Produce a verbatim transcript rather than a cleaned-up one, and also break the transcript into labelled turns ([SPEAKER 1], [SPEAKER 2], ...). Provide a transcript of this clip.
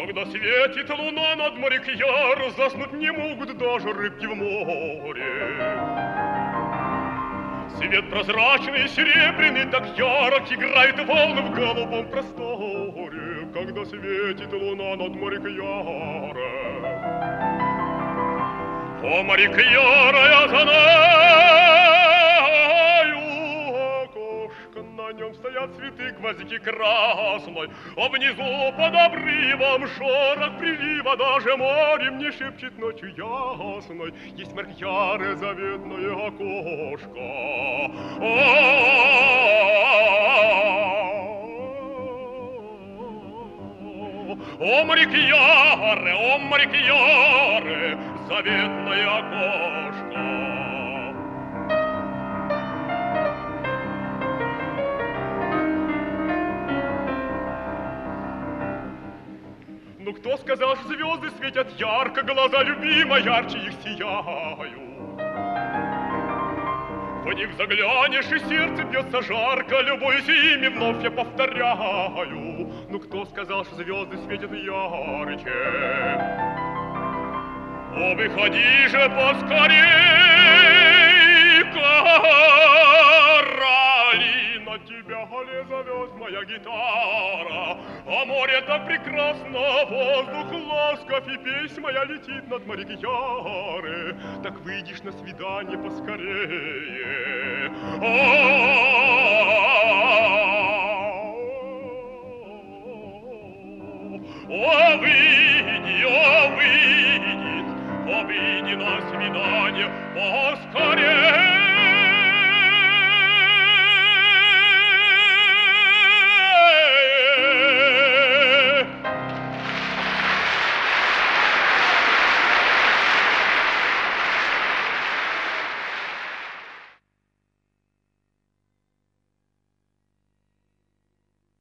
[SPEAKER 1] Когда светит луна над морем яр, заснуть не могут даже рыбки в море. Свет прозрачный, серебряный, так ярок играет волны в голубом просторе. Когда светит луна над морем яра. О, моряк яра, я знаю окошко, на нем стоят цветы, гвоздики красной, а внизу под обрывом шорох прилива, даже море мне шепчет ночью ясной. Есть моряк яра, заветное окошко. О, моряк яре, о, моряк яре, заветное окошко. Ну, кто сказал, что звезды светят ярко, глаза любимой ярче их сияют? В них заглянешь, и сердце бьется жарко, любуюсь ими, вновь я повторяю. Ну, кто сказал, что звезды светят ярче? О, выходи же поскорей, Каролина, тебя не зовет моя гитара. А море так прекрасно, воздух ласков, и песнь моя летит над морем яры. Так выйдешь на свидание поскорее. О, выйди, о, выйди, о, выйди на свидание поскорее.